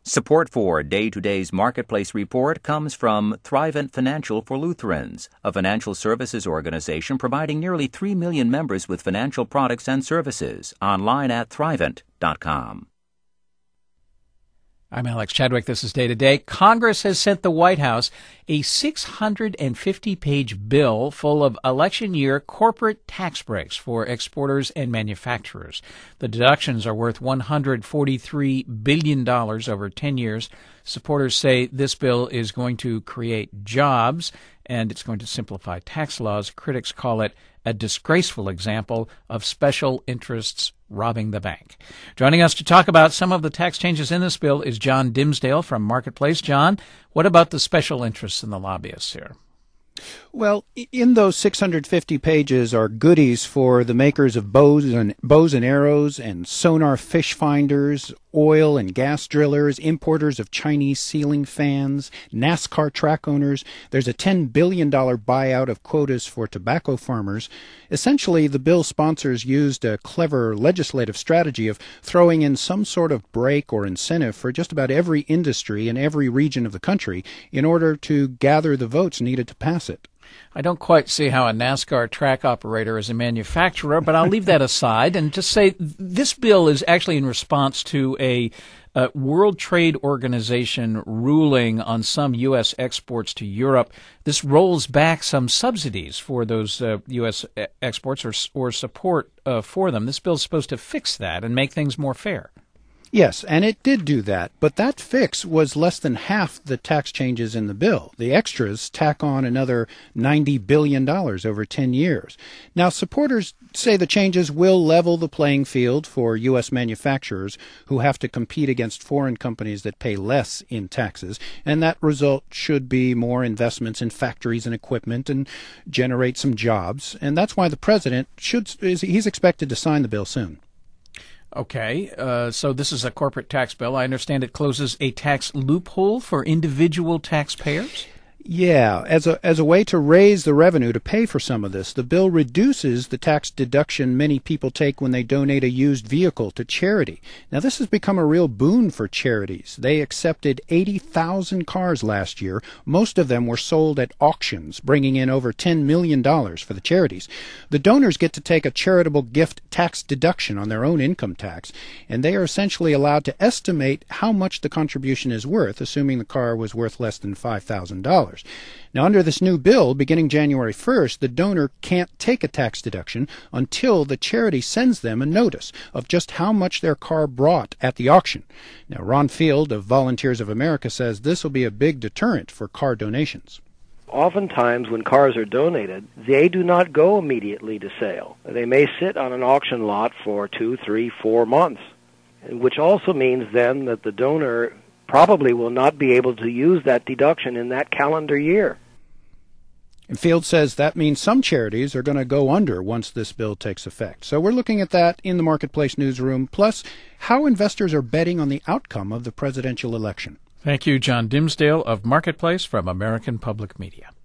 Support for Day to Day's Marketplace Report comes from Thrivent Financial for Lutherans, a financial services organization providing nearly 3 million members with financial products and services. Online at thrivent.com. I'm Alex Chadwick. This is Day to Day. Congress has sent the White House a 650-page bill full of election year corporate tax breaks for exporters and manufacturers. The deductions are worth $143 billion over 10 years. Supporters say this bill is going to create jobs and it's going to simplify tax laws. Critics call it a disgraceful example of special interests robbing the bank. Joining us to talk about some of the tax changes in this bill is John Dimsdale from Marketplace. John, what about the special interests and the lobbyists here? Well, in those 650 pages are goodies for the makers of bows and arrows and sonar fish finders, oil and gas drillers, importers of Chinese ceiling fans, NASCAR track owners. There's a $10 billion buyout of quotas for tobacco farmers. Essentially, the bill sponsors used a clever legislative strategy of throwing in some sort of break or incentive for just about every industry in every region of the country in order to gather the votes needed to pass it. I don't quite see how a NASCAR track operator is a manufacturer, but I'll leave that aside and just say this bill is actually in response to a World Trade Organization ruling on some U.S. exports to Europe. This rolls back some subsidies for those U.S. exports or support for them. This bill is supposed to fix that and make things more fair. Yes, and it did do that, but that fix was less than half the tax changes in the bill. The extras tack on another $90 billion over 10 years. Now, supporters say the changes will level the playing field for U.S. manufacturers who have to compete against foreign companies that pay less in taxes, and that result should be more investments in factories and equipment and generate some jobs. And that's why the president he's expected to sign the bill soon. Okay, so this is a corporate tax bill. I understand it closes a tax loophole for individual taxpayers? Yeah, as a way to raise the revenue to pay for some of this, the bill reduces the tax deduction many people take when they donate a used vehicle to charity. Now, this has become a real boon for charities. They accepted 80,000 cars last year. Most of them were sold at auctions, bringing in over $10 million for the charities. The donors get to take a charitable gift tax deduction on their own income tax, and they are essentially allowed to estimate how much the contribution is worth, assuming the car was worth less than $5,000. Now, under this new bill, beginning January 1st, the donor can't take a tax deduction until the charity sends them a notice of just how much their car brought at the auction. Now, Ron Field of Volunteers of America says this will be a big deterrent for car donations. Oftentimes when cars are donated, they do not go immediately to sale. They may sit on an auction lot for 2, 3, 4 months, which also means then that the donor probably will not be able to use that deduction in that calendar year. And Field says that means some charities are going to go under once this bill takes effect. So we're looking at that in the Marketplace newsroom, plus how investors are betting on the outcome of the presidential election. Thank you, John Dimsdale of Marketplace from American Public Media.